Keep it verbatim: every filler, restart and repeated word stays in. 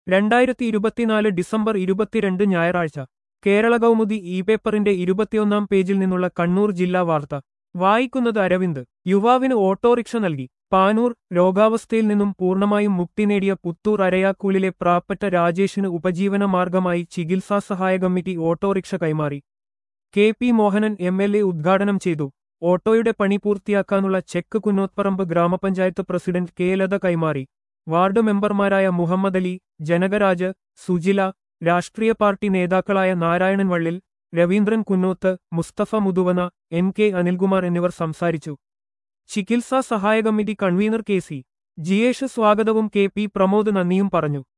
രണ്ടായിരത്തി ഇരുപത്തിനാല് ഡിസംബർ ഇരുപത്തിരണ്ട് ഞായറാഴ്ച കേരള കൗമുദി ഇ പേപ്പറിന്റെ ഇരുപത്തിയൊന്നാം പേജിൽ നിന്നുള്ള കണ്ണൂർ ജില്ലാ വാർത്ത വായിക്കുന്നത് അരവിന്ദ്. യുവാവിന് ഓട്ടോറിക്ഷ നൽകി. പാനൂർ. രോഗാവസ്ഥയിൽ നിന്നും പൂർണ്ണമായും മുക്തി നേടിയ പുത്തൂർ അരയാക്കൂലിലെ പ്രാപ്പറ്റ രാജേഷിന് ഉപജീവന മാർഗമായി ചികിത്സാ സഹായ കമ്മിറ്റി ഓട്ടോറിക്ഷ കൈമാറി. K P Mohanan M L A ഉദ്ഘാടനം ചെയ്തു. ഓട്ടോയുടെ പണി പൂർത്തിയാക്കാനുള്ള ചെക്ക് കുന്നോത്പറമ്പ് ഗ്രാമപഞ്ചായത്ത് പ്രസിഡന്റ് കെ ലത കൈമാറി. വാർഡ് മെമ്പർമാരായ മുഹമ്മദലി, ജനകരാജ്, സുജില, രാഷ്ട്രീയ പാർട്ടി നേതാക്കളായ നാരായണൻ വള്ളിൽ, രവീന്ദ്രൻ കുന്നോത്ത്, മുസ്തഫ മുതുവന, എൻ കെ അനിൽകുമാർ എന്നിവർ സംസാരിച്ചു. ചികിത്സാ സഹായ committee convenor K C Jiyesh സ്വാഗതവും കെ പി പ്രമോദ് നന്ദിയും പറഞ്ഞു.